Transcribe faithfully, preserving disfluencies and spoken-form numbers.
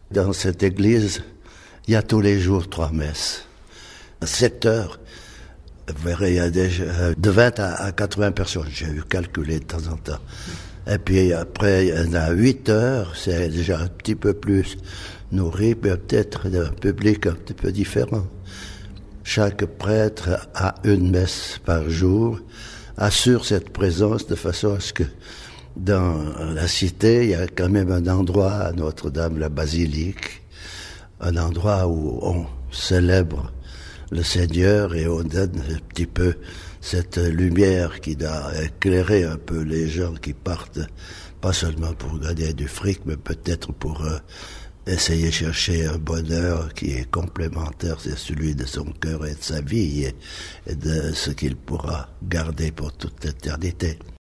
Dans cette église, il y a tous les jours trois messes. À sept heures, vous verrez, il y a déjà de vingt à quatre-vingts personnes. J'ai eu calculé de temps en temps. Et puis après, il y en a huit heures, c'est déjà un petit peu plus nourri, mais peut-être un public un petit peu différent. Chaque prêtre a une messe par jour, assure cette présence de façon à ce que dans la cité, il y a quand même un endroit à Notre-Dame, la basilique, un endroit où on célèbre le Seigneur et on donne un petit peu cette lumière qui doit éclairer un peu les gens qui partent, pas seulement pour gagner du fric, mais peut-être pour euh, essayer de chercher un bonheur qui est complémentaire, c'est celui de son cœur et de sa vie et, et de ce qu'il pourra garder pour toute l'éternité.